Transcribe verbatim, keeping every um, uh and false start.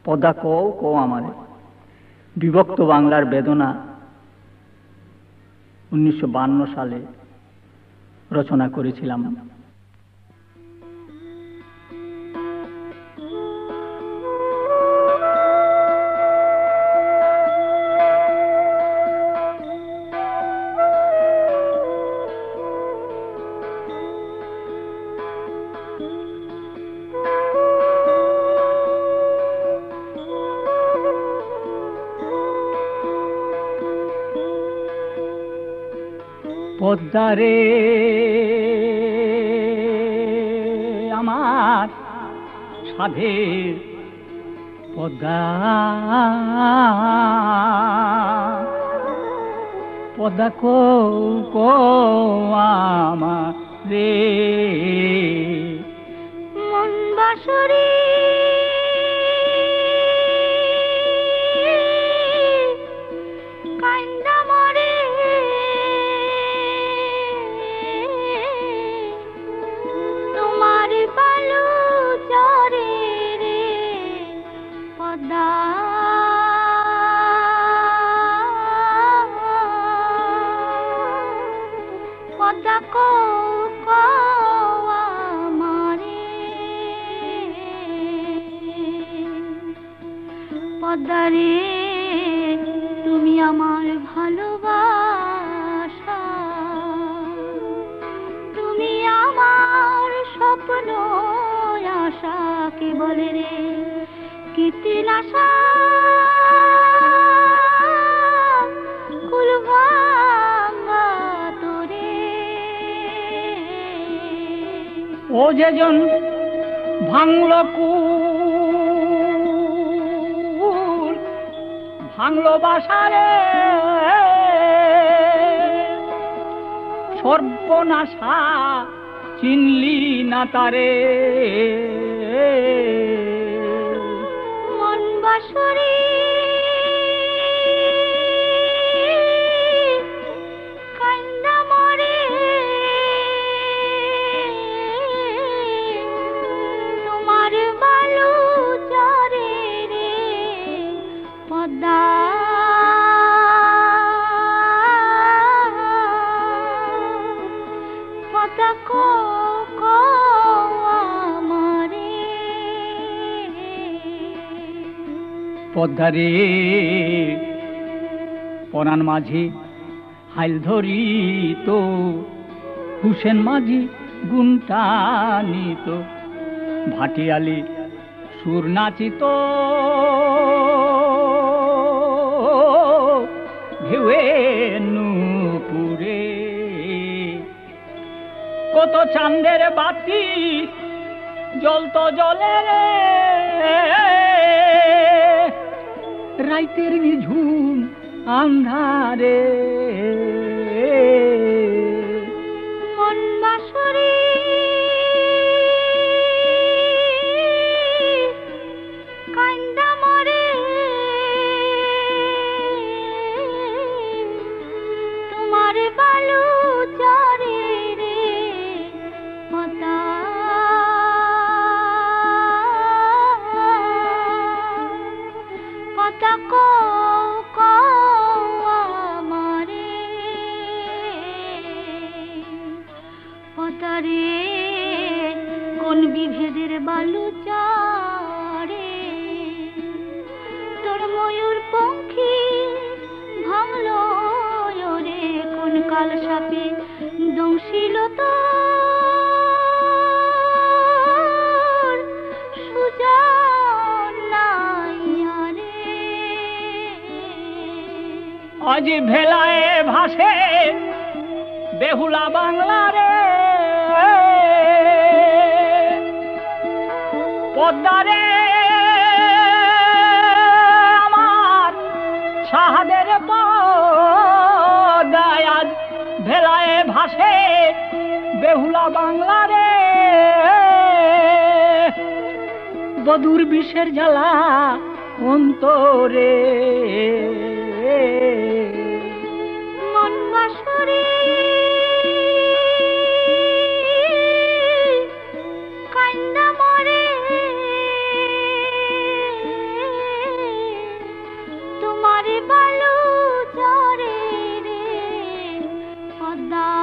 পদা কও কও আমারে বিভক্ত বাংলার বেদনা উনিশশো বান্ন সালে রচনা করেছিলাম। পদ্মারে আমার সাধের পদ্মা, পদ্মা কও কও আমারে মন বাসরে পদ্মারে তুমি আমার ভালোবাসা, তুমি আমার স্বপ্ন আশা, কে বলে রে কীর্তির আশা কুল ভাঙা তোরে। ও যেজন ভাঙল কুল ভাঙলো বাসারে সর্বনাশা চিনলি না তারে মন বাসরে কান্দা মরে তোমার বালু চরে রে পদ্মা। পদ্মা কও কও আমারে পদ্মারে পরাণ মাঝি হাইল ধরি তো হুসেন মাঝি গুনটানিত ভাটিয়ালি সুর নাচিত ঢেউয়ে নুপুরে কত চাঁদের বাতি জ্বলতো জলে রে রাইতের নিঝুম আন্ধারে মন বাসরে কান্দা মরে তোমার বালু চরে রে পদ্মা। পদ্মা কও কও আমারে পদ্মারে কোন বিভেদের বালু চরে তোর ময়ূর পঙ্খী ভাঙলো রে কোন কাল সাপে দংশিল তোর সুজন নাইয়া রে। আজ ভেলায় ভাসে বেহুলা বাংলা রে পদ্মারে আমার সাহাদের পদ্মায় আজ ভেলায় ভাসে বেহুলা বাংলা রে বধুর বিষের জ্বালা অন্তরে মন বাসরে কান্দা মরে দা